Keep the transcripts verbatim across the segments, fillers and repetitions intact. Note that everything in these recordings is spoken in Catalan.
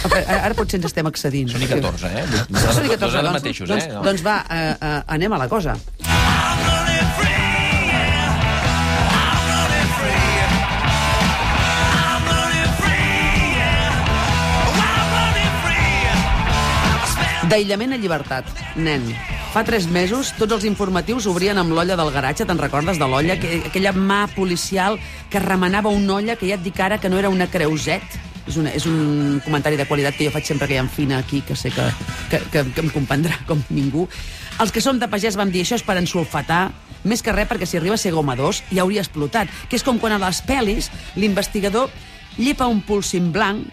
Ara potser ens estem excedint. Són i catorze, eh? Són i catorze, doncs, mateixos, eh? Doncs, doncs va, uh, uh, anem a la cosa. D'aïllament a llibertat, nen. Fa tres mesos tots els informatius obrien amb l'olla del garatge, te'n recordes de l'olla? Aquella mà policial que remenava una olla que ja et dic ara que no era una creuset. És, una, és un comentari de qualitat que jo faig sempre que hi ha en Fina aquí, que sé que, que, que, que em comprendrà com ningú. Els que som de pagès vam dir això és per ensulfatar, més que res perquè si arriba a ser goma dos ja hauria explotat, que és com quan a les pel·lis l'investigador llepa un pulsin blanc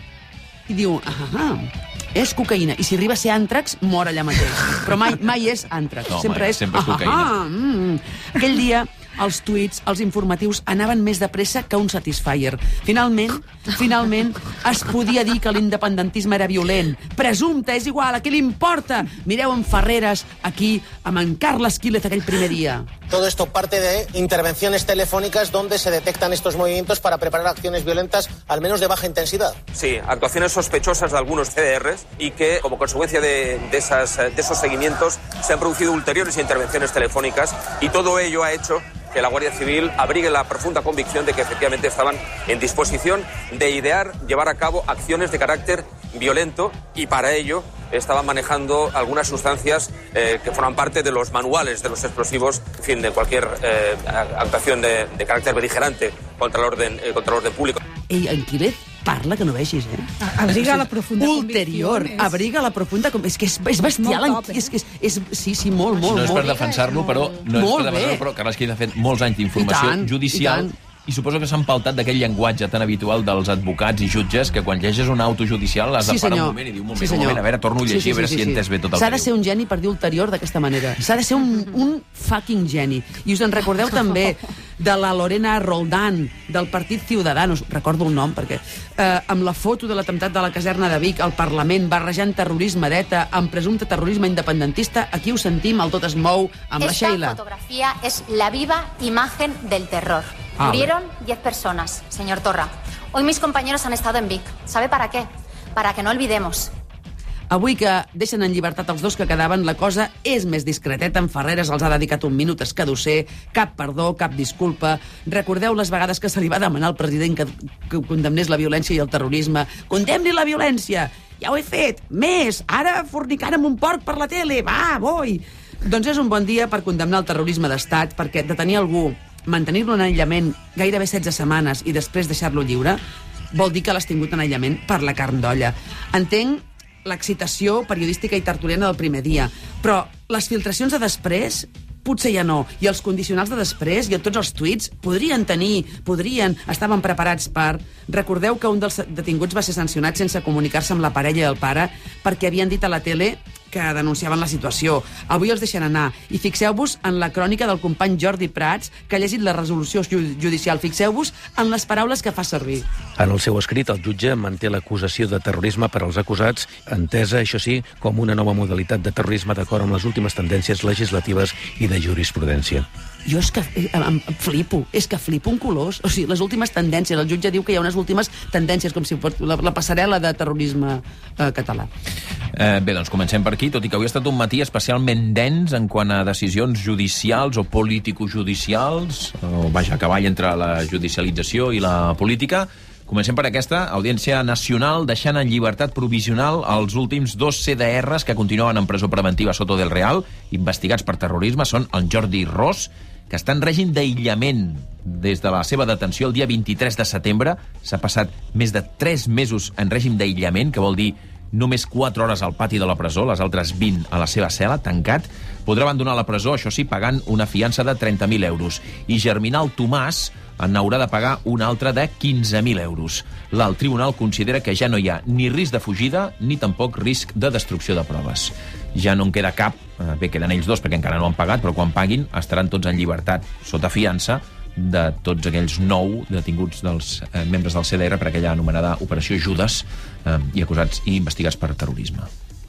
i diu, ah, és cocaïna. I si arriba a ser àntrax, mor allà mateix. Però mai, mai és àntrax. No, sempre mai, és, sempre és cocaïna. Ah, mm. Aquell dia, els tuits, els informatius, anaven més de pressa que un Satisfyer. Finalment, finalment, es podia dir que l'independentisme era violent. Presumpte, és igual, a què li importa? Mireu en Ferreres, aquí, amb en Carles Quílez aquell primer dia. Todo esto parte de intervenciones telefónicas donde se detectan estos movimientos para preparar acciones violentas, al menos de baja intensidad. Sí, actuaciones sospechosas de algunos C D Rs y que, como consecuencia de, de, esas, de esos seguimientos, se han producido ulteriores intervenciones telefónicas y todo ello ha hecho que la Guardia Civil abrigue la profunda convicción de que efectivamente estaban en disposición de idear, llevar a cabo acciones de carácter violento y para ello estaban manejando algunas sustancias eh, que forman parte de los manuales de los explosivos, en fin, de cualquier eh, actuación de, de carácter beligerante contra el orden, eh, contra el orden público. Ei, en Quílez parla que no vegis, eh? Abriga la profunda Ulterior, convicció. abriga la profunda convicció. És que és, és bestial. Molt top, eh? és, és, és, sí, sí, molt, molt, No és per molt. defensar-lo, però, no és Molt per defensar-lo, bé. però Carles Quílez ha fet molts anys d'informació I tant, judicial i tant. i suposo que s'ha empaltat d'aquell llenguatge tan habitual dels advocats i jutges que quan llegeixes un auto judicial has de Sí, parar senyor. un moment i dir un moment, Sí, un senyor. moment, a veure, torno a llegir, Sí, sí, a veure sí, si sí. he entès bé tot el S'ha que de ser diu. un geni per dir ulterior d'aquesta manera. S'ha de ser un, un fucking geni. I us en recordeu també de la Lorena Roldán, del partit Ciudadanos, recordo el nom perquè, eh, amb la foto de l'atemptat de la caserna de Vic al Parlament, barrejant terrorisme d'ETA amb presumpte terrorisme independentista, aquí ho sentim, el tot es mou amb la Esta Sheila. fotografía es la viva imagen del terror. Ah, Murieron diez personas, señor Torra. Hoy mis compañeros han estado en Vic. ¿Sabe para qué? Para que no olvidemos. Avui que deixen en llibertat els dos que quedaven, la cosa és més discreteta. En Ferreres els ha dedicat un minut escadusser, cap perdó, cap disculpa. Recordeu les vegades que se li va demanar al president que, que condemnés la violència i el terrorisme. Condemni la violència! Ja ho he fet! Més! Ara fornicant amb un porc per la tele! Va, voi! Doncs és un bon dia per condemnar el terrorisme d'estat, perquè detenir algú, mantenir-lo en aïllament gairebé setze setmanes i després deixar-lo lliure, vol dir que l'has tingut en aïllament per la carn d'olla. Entenc l'excitació periodística i tertuliana del primer dia, però les filtracions de després potser ja no, i els condicionals de després i tots els tuits podrien tenir, podrien, estaven preparats per... Recordeu que un dels detinguts va ser sancionat sense comunicar-se amb la parella i el pare perquè havien dit a la tele que denunciaven la situació. Avui els deixen anar. I fixeu-vos en la crònica del company Jordi Prats, que ha llegit la resolució judicial. Fixeu-vos en les paraules que fa servir. En el seu escrit, el jutge manté l'acusació de terrorisme per als acusats, entesa, això sí, com una nova modalitat de terrorisme d'acord amb les últimes tendències legislatives i de jurisprudència. Jo és que em flipo, és que flipo un colós. O sigui, les últimes tendències, el jutge diu que hi ha unes últimes tendències, com si fos la, la passarel·la de terrorisme eh, català. Eh, bé, doncs comencem per aquí, tot i que avui ha estat un matí especialment dens en quant a decisions judicials o político-judicials, o vaja, a cavall entre la judicialització i la política. Comencem per aquesta, Audiència Nacional deixant en llibertat provisional els últims dos C D Rs que continuen en presó preventiva Soto del Real, investigats per terrorisme, són el Jordi Ros, que està en règim d'aïllament des de la seva detenció el dia vint-i-tres de setembre. S'ha passat més de tres mesos en règim d'aïllament, que vol dir només quatre hores al pati de la presó, les altres vint a la seva cel·la, tancat. Podrà abandonar la presó, això sí, pagant una fiança de trenta mil euros. I Germinal Tomàs en haurà de pagar una altra de quinze mil euros. L'alt tribunal considera que ja no hi ha ni risc de fugida ni tampoc risc de destrucció de proves. Ja no en queda cap, bé, queden ells dos perquè encara no han pagat, però quan paguin estaran tots en llibertat sota fiança de tots aquells nou detinguts dels eh, membres del C D R per aquella anomenada Operació Judes eh, i acusats i investigats per terrorisme.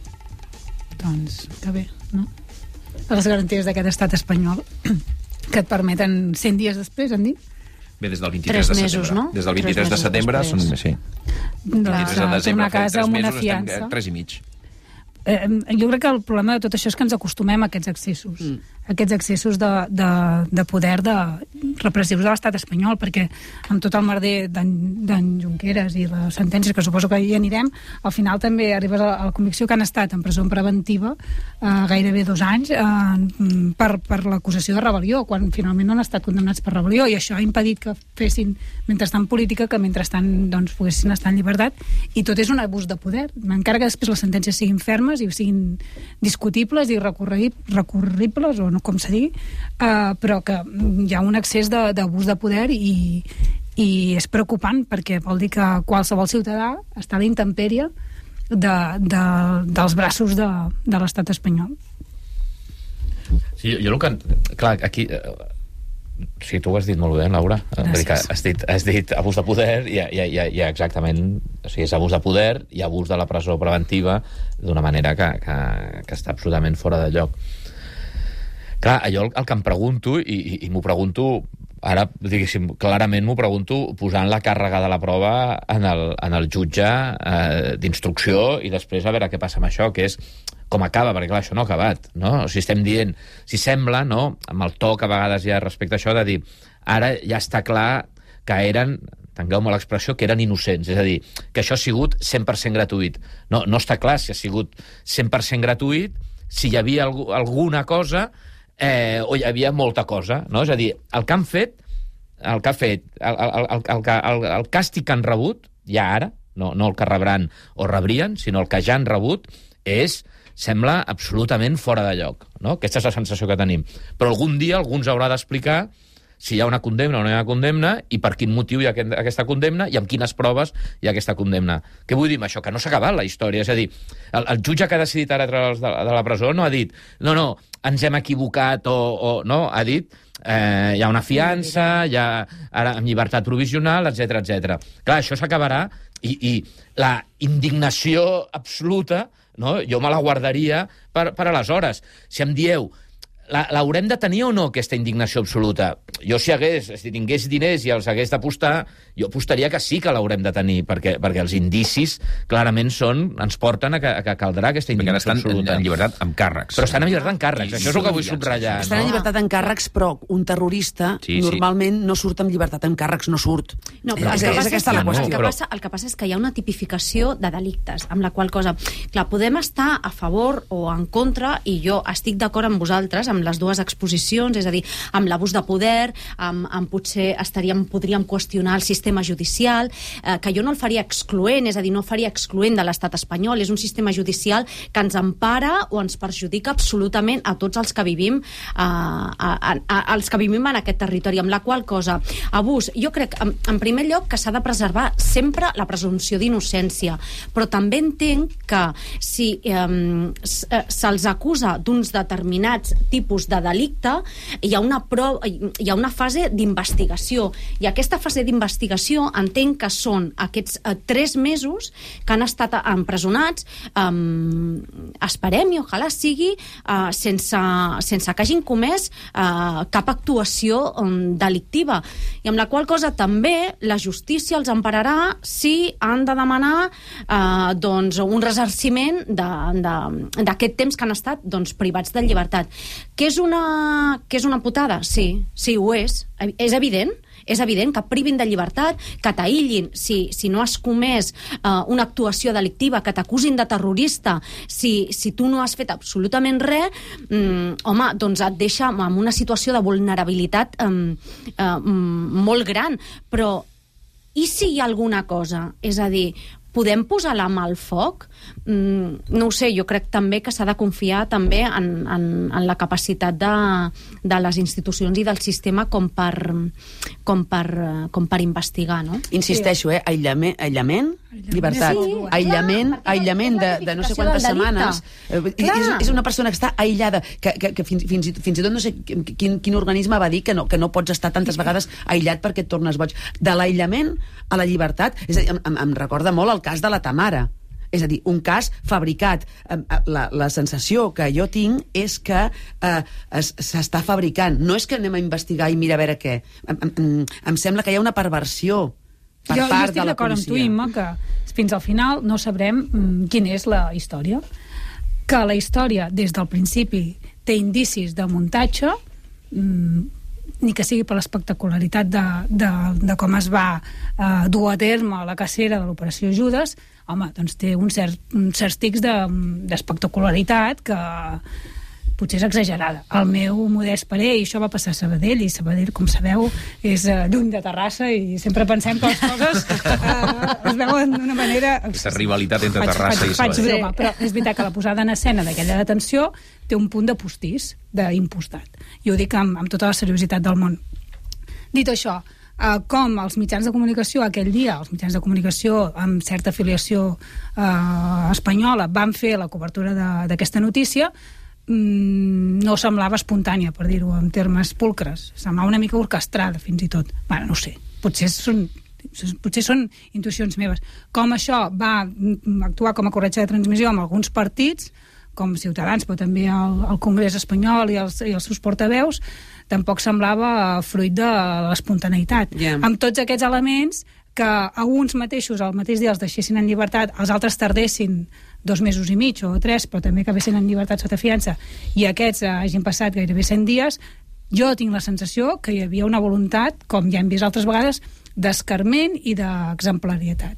Doncs, que bé, no? A les garanties d'aquest estat espanyol que et permeten cent dies després, han dit? Bé, des del vint-i-tres de setembre. Mesos, no? Des del vint-i-tres de setembre són... Sí. doncs, tornar a casa amb una fiança. Tres i mig. Eh, jo crec que el problema de tot això és que ens acostumem a aquests excessos, mm. aquests excessos de, de, de poder de repressius de l'estat espanyol, perquè amb tot el merder d'en Junqueras i les sentències, que suposo que hi anirem, al final també arribes a, a la convicció que han estat en presó preventiva eh, gairebé dos anys eh, per, per l'acusació de rebel·lió, quan finalment no han estat condemnats per rebel·lió, i això ha impedit que fessin mentrestant política, que mentrestant doncs, poguessin estar en llibertat, i tot és un abús de poder, encara que després les sentències siguin fermes i siguin discutibles i recurribles, o no com se digui, uh, però que hi ha un excés d'abús de, de poder i, i és preocupant, perquè vol dir que qualsevol ciutadà està a la intempèrie de, de, dels braços de, de l'estat espanyol. Sí, jo el que... Clar, aquí... Sí, tu ho has dit molt bé, Laura. Gràcies. Has dit, has dit abús de poder, i hi ha, hi ha, hi ha exactament... O sigui, és abús de poder i abús de la presó preventiva d'una manera que, que, que està absolutament fora de lloc. Clar, allò el, el que em pregunto, i, i, i m'ho pregunto ara, diguéssim, clarament m'ho pregunto posant la càrrega de la prova en el, en el jutge eh, d'instrucció, i després a veure què passa amb això, que és com acaba, perquè clar, això no ha acabat, no? O sigui, estem dient, si sembla, no?, amb el to que a vegades hi ha respecte a això, de dir, ara ja està clar que eren, entengueu-me l'expressió, que eren innocents, és a dir, que això ha sigut cent per cent gratuït. No, no està clar si ha sigut cent per cent gratuït, si hi havia alg alguna cosa eh, o hi havia molta cosa, no? És a dir, el que han fet, el que ha fet, el, el, el, el, el, el càstig que han rebut, ja ara, no, no el que rebran o rebrien, sinó el que ja han rebut, és... sembla absolutament fora de lloc, no? Aquesta és la sensació que tenim. Però algun dia algú ens haurà d'explicar si hi ha una condemna o no hi ha una condemna, i per quin motiu hi ha aquesta condemna, i amb quines proves hi ha aquesta condemna. Què vull dir amb això? Que no s'ha acabat la història. És a dir, el, el jutge que ha decidit ara treure'ls de, de la presó no ha dit no, no, ens hem equivocat, o, o no, ha dit eh, hi ha una fiança, hi ha ara amb llibertat provisional, etcètera, etcètera. Clar, això s'acabarà, i, i la indignació absoluta, no? Jo me la guardaria per, per aleshores. Si em dieu, l'haurem de tenir o no, aquesta indignació absoluta? Jo, si, hagués, si tingués diners i els hagués d'apostar, jo apostaria que sí que l'haurem de tenir, perquè, perquè els indicis clarament són, ens porten a que, a que caldrà aquesta indignació absoluta. Estan en llibertat amb càrrecs. Però estan en llibertat amb càrrecs, I això és el que vull subratllar. Estan no? en llibertat amb càrrecs, però un terrorista sí, normalment sí. no surt amb llibertat amb càrrecs, no surt. No, però és, el, que és aquesta la qüestió. El que, passa, el que passa és que hi ha una tipificació de delictes, amb la qual cosa... Clar, podem estar a favor o en contra, i jo estic d'acord amb vosaltres, amb les dues exposicions, és a dir, amb l'abús de poder, amb, amb potser estaríem, podríem qüestionar el sistema judicial, eh, que jo no el faria excloent, és a dir, no faria excloent de l'estat espanyol, és un sistema judicial que ens empara o ens perjudica absolutament a tots els que vivim eh, a, a, a, els que vivim en aquest territori, amb la qual cosa abús, jo crec, en, en primer lloc, que s'ha de preservar sempre la presumpció d'innocència, però també entenc que si eh, se'ls acusa d'uns determinats tipus de delicte, hi ha una, prova, hi ha una fase d'investigació, i aquesta fase d'investigació entenc que són aquests eh, tres mesos que han estat empresonats, eh, esperem i ojalà sigui eh, sense, sense que hagin comès eh, cap actuació eh, delictiva, i amb la qual cosa també la justícia els empararà si han de demanar eh, doncs, un ressarciment d'aquest temps que han estat doncs, privats de llibertat. Que és una, que és una putada? Sí, sí, ho és. És evident. És evident que privin de llibertat, que t'aïllin si, si no has comès uh, una actuació delictiva, que t'acusin de terrorista si, si tu no has fet absolutament res, um, home, doncs et deixa en una situació de vulnerabilitat um, uh, molt gran. Però i si hi ha alguna cosa? És a dir, podem posar la mà al foc? Mm, no ho sé, jo crec també que s'ha de confiar també en, en, en la capacitat de, de les institucions i del sistema com per, com per, com per investigar, no? Insisteixo, eh? Aïllament, aïllament llibertat. Sí, aïllament, clar, aïllament de, de no sé quantes setmanes. És, és una persona que està aïllada, que, que, que fins, fins, i, fins i tot no sé quin, quin organisme va dir que no, que no pots estar tantes vegades aïllat perquè et tornes boig. De l'aïllament a la llibertat, és a dir, em, em recorda molt el cas de la Tamara. És a dir, un cas fabricat. La, la sensació que jo tinc és que eh, s'està fabricant. No és que anem a investigar i mira a veure què. Em, em, em sembla que hi ha una perversió per jo, part jo de la d'acord amb tu, policia. Imma, que fins al final no sabrem mm, quina és la història. Que la història, des del principi, té indicis de muntatge, mm, ni que sigui per l'espectacularitat de, de, de com es va eh, dur a terme la cacera de l'Operació Judes, home, doncs té un cert, uns certs tics de, d'espectacularitat que potser és exagerada. El meu modest parer, i això va passar a Sabadell, i Sabadell, com sabeu, és uh, lluny de Terrassa, i sempre pensem que les coses uh, es veuen d'una manera... Aquesta rivalitat entre faig, Terrassa faig, i faig Sabadell. broma, però és veritat que la posada en escena d'aquella detenció té un punt de postís, d'impostat. I ho dic amb, amb tota la seriositat del món. Dit això, uh, com els mitjans de comunicació aquell dia, els mitjans de comunicació amb certa afiliació uh, espanyola, van fer la cobertura d'aquesta notícia, no semblava espontània, per dir-ho en termes pulcres, semblava una mica orquestrada fins i tot, bueno, no ho sé, potser són potser són intuïcions meves. Com això va actuar com a corretja de transmissió amb alguns partits, com Ciutadans, però també el, el Congrés espanyol i els, i els seus portaveus, tampoc semblava fruit de l'espontaneïtat. Yeah. Amb tots aquests elements que a uns mateixos el mateix dia els deixessin en llibertat, els altres tardessin dos mesos i mig o tres, però també acabessin en llibertat sota fiança, i aquests hagin passat gairebé cent dies, jo tinc la sensació que hi havia una voluntat, com ja hem vist altres vegades, d'escarment i d'exemplarietat.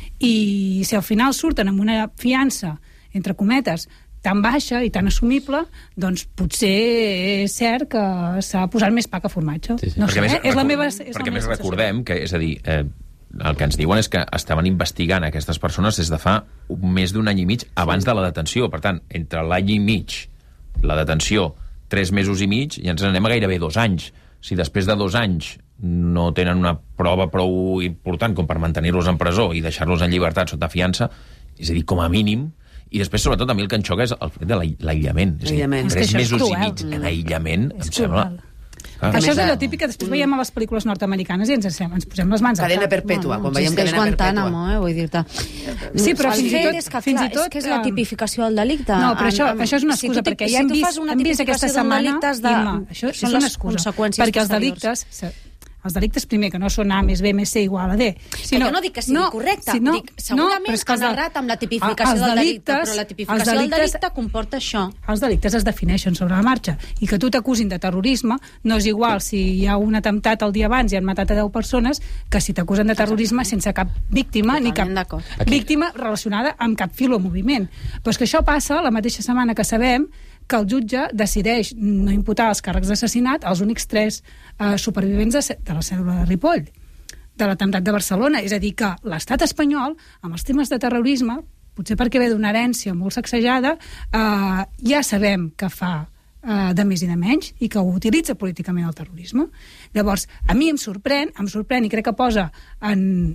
I si al final surten amb una fiança, entre cometes, tan baixa i tan assumible, doncs potser és cert que s'ha posat més pa que formatge. Sí, sí. No sé, més, eh? és la meva, és perquè la més meva recordem que, és a dir, eh, el que ens diuen és que estaven investigant aquestes persones des de fa més d'un any i mig abans de la detenció. Per tant, entre l'any i mig, la detenció, tres mesos i mig, i ens anem a gairebé dos anys. Si després de dos anys no tenen una prova prou important com per mantenir-los en presó i deixar-los en llibertat sota fiança, és a dir, com a mínim, i després, sobretot, a mi el que em xoca és el fet de l'aïllament. És a dir, tres mesos i mig en aïllament, em sembla... Ah. Això és allò típic que després veiem a les pel·lícules nord-americanes i ens, ens posem les mans a cadena perpètua, quan veiem cadena Guantánamo, eh, vull dir-te. Sí, però el fins i tot... és que, fins clar, i tot és que és la tipificació del delicte. No, però això, en, en, això és una excusa, si perquè ja hem vist, hem vist aquesta setmana... De, Imma, això és una excusa, perquè els delictes... Els delictes, primer, que no són A més B més C igual a D. Si no, jo no dic que sigui no, correcte, si no, dic, segurament no, han errat amb la tipificació del delicte, però la tipificació del delicte comporta això. Els delictes es defineixen sobre la marxa, i que tu t'acusin de terrorisme no és igual si hi ha un atemptat el dia abans i han matat a deu persones que si t'acusen de terrorisme sense cap víctima ni cap víctima relacionada amb cap fil o moviment. Però és que això passa la mateixa setmana que sabem que el jutge decideix no imputar els càrrecs d'assassinat als únics tres eh, supervivents de, de la cèl·lula de Ripoll, de l'atemptat de Barcelona. És a dir, que l'estat espanyol, amb els temes de terrorisme, potser perquè ve d'una herència molt sacsejada, eh, ja sabem que fa eh, de més i de menys i que ho utilitza políticament el terrorisme. Llavors, a mi em sorprèn, em sorprèn i crec que posa en...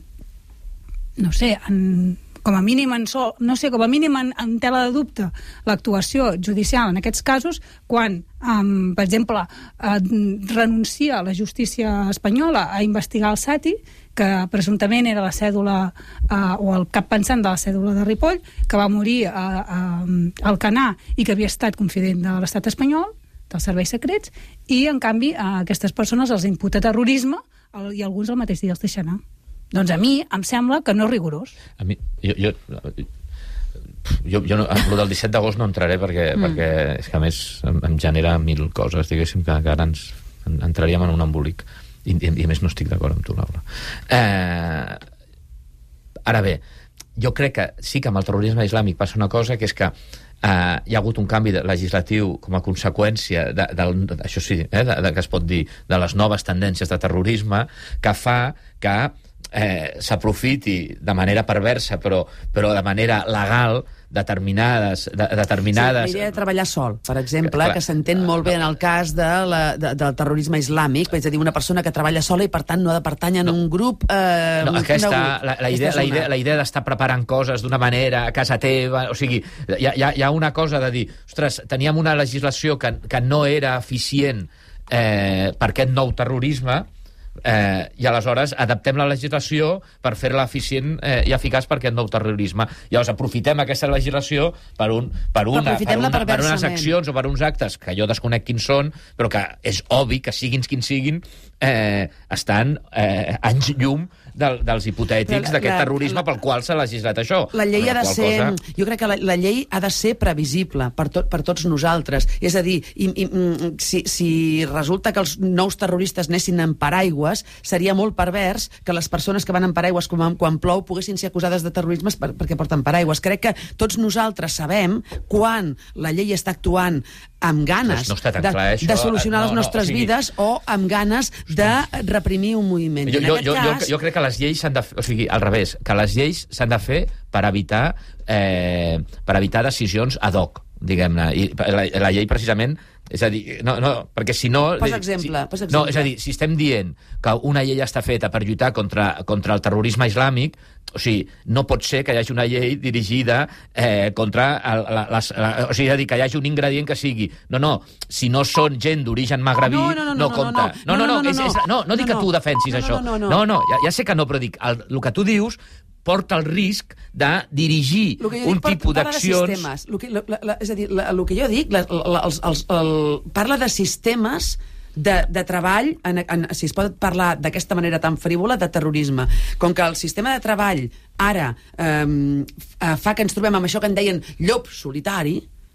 no sé, en... com a mínim en sol, no sé, com a mínim en, en tela de dubte l'actuació judicial en aquests casos, quan, um, per exemple, uh, renuncia la justícia espanyola a investigar el Sati, que presumptament era la cèdula uh, o el cap pensant de la cèdula de Ripoll, que va morir a, a, a Alcanar i que havia estat confident de l'estat espanyol, dels serveis secrets, i en canvi a aquestes persones els imputa terrorisme el, i alguns al mateix dia els deixa anar. Doncs a mi em sembla que no és rigorós. A mi, jo, jo, jo, jo no, el del disset d'agost no entraré perquè, mm. perquè és que a més em, em genera mil coses, diguéssim, que, que ara ens entraríem en un embolic i, i, i a més no estic d'acord amb tu, Laura. Eh, ara bé, jo crec que sí que amb el terrorisme islàmic passa una cosa, que és que Uh, hi ha hagut un canvi legislatiu com a conseqüència de, de, de, això sí, eh, de, de, que es pot dir, de les noves tendències de terrorisme, que fa que eh, s'aprofiti de manera perversa però, però de manera legal determinades... De, determinades... Sí, la idea de treballar sol, per exemple, clar, que s'entén molt bé en el cas de la, de, del terrorisme islàmic, és a dir, una persona que treballa sola i per tant no ha de pertànyer no. a un grup... Eh, no, aquesta, la, la, idea, la, idea, la idea d'estar preparant coses d'una manera a casa teva, o sigui, hi ha, hi ha una cosa de dir, ostres, teníem una legislació que, que no era eficient eh, per aquest nou terrorisme, Eh, I aleshores adaptem la legislació per fer-la eficient eh, i eficaç per aquest nou terrorisme. Llavors aprofitem aquesta legislació per, un, per, una, per, una, per unes accions o per uns actes que jo desconec quins són, però que és obvi que siguin quins siguin, eh, estan eh, anys llum del, dels hipotètics d'aquest terrorisme pel qual s'ha legislat això. La llei ha de ser... Cosa... Jo crec que la, la llei ha de ser previsible per, tot, per tots nosaltres. És a dir, i, i, si, si resulta que els nous terroristes anessin en paraigües, seria molt pervers que les persones que van en paraigües quan, quan plou poguessin ser acusades de terrorisme per, perquè porten paraigües. Crec que tots nosaltres sabem quan la llei està actuant amb ganes no de, clar, això, de solucionar no, les nostres no, o sigui... vides o amb ganes de reprimir un moviment. Jo, jo, jo, cas... jo, jo crec que les lleis s'han de fer, o sigui, al revés, que les lleis s'han de fer per evitar, eh, per evitar decisions ad hoc, diguem-ne. I la, la llei, precisament, és a dir, no, no, perquè si no... Posa exemple, si, posa exemple. No, és a dir, si estem dient que una llei està feta per lluitar contra, contra el terrorisme islàmic, o sigui, no pot ser que hi hagi una llei dirigida eh, contra... El, la, les, la, o sigui, és a dir, que hi hagi un ingredient que sigui... No, no, si no són gent d'origen magrebí, no, no, no, no, no compta. No, no, no, no, no, no, és, no, no dic no, que tu defensis no, això. No, no, no, no, no ja, ja sé que no, però dic, el, el que tu dius porta el risc de dirigir un tipus d'accions... El que, la, la, és a dir, la, el que jo dic, la, la, els, els, el, parla de sistemes de, de treball, en, en, si es pot parlar d'aquesta manera tan frívola, de terrorisme. Com que el sistema de treball ara eh, fa que ens trobem amb això que en deien llop solitari,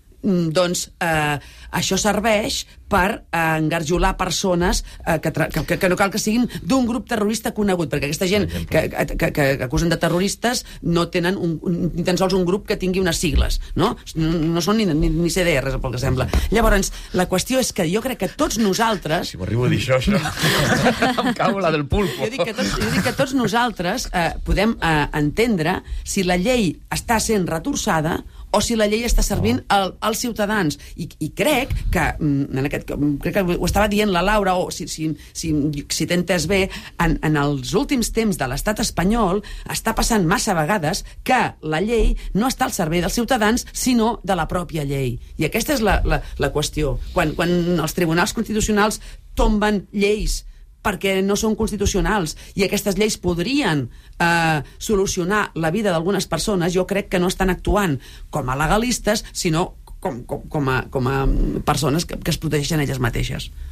doncs eh, això serveix per eh, engarjolar persones eh, que, que, que no cal que siguin d'un grup terrorista conegut, perquè aquesta gent que, que, que acusen de terroristes no tenen un, un, ni tan sols un grup que tingui unes sigles, no? No, no són ni, ni, ni C D Rs, pel que sembla. Llavors, la qüestió és que jo crec que tots nosaltres... Si m'arribo a dir això, això... em cau la del pulpo. Jo dic que tots, jo dic que tots nosaltres eh, podem eh, entendre si la llei està sent retorçada o si la llei està servint al, als ciutadans. I, i crec que, en aquest, crec que ho estava dient la Laura, o si, si, si, si t'he entès bé, en, en els últims temps de l'estat espanyol està passant massa vegades que la llei no està al servei dels ciutadans, sinó de la pròpia llei. I aquesta és la, la, la qüestió. Quan, quan els tribunals constitucionals tomben lleis perquè no són constitucionals i aquestes lleis podrien eh, solucionar la vida d'algunes persones, jo crec que no estan actuant com a legalistes, sinó com, com, com, a, com a persones que, que es protegeixen elles mateixes.